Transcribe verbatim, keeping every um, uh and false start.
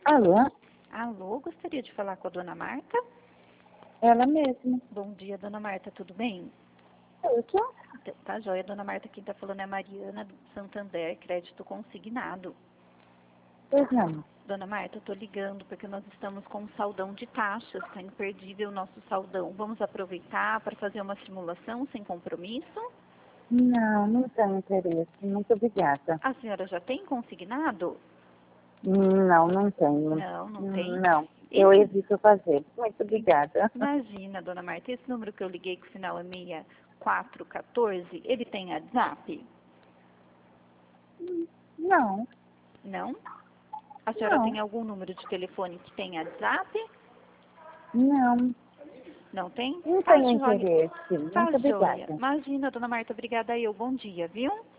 Alô? Alô, gostaria de falar com a dona Marta? Ela mesma. Bom dia, dona Marta, tudo bem? Eu que? T- Tá joia, dona Marta, quem tá falando é a Mariana do Santander, crédito consignado. Pois não. Dona Marta, eu tô ligando porque nós estamos com um saldão de taxas, tá imperdível o nosso saldão. Vamos aproveitar para fazer uma simulação sem compromisso? Não, não tenho interesse. Muito obrigada. A senhora já tem consignado? Não, não tenho. Não, não tem. Não, eu Esse, evito fazer. Muito obrigada. imagina, dona Marta, esse número que eu liguei que o final é seis quatro um quatro, ele tem WhatsApp? Não, Não? A senhora não, tem algum número de telefone que tem WhatsApp? não. Não tem? Não Tá tenho joia. interesse. Tá Muito joia. obrigada. Imagina, dona Marta, obrigada eu. Bom dia, viu?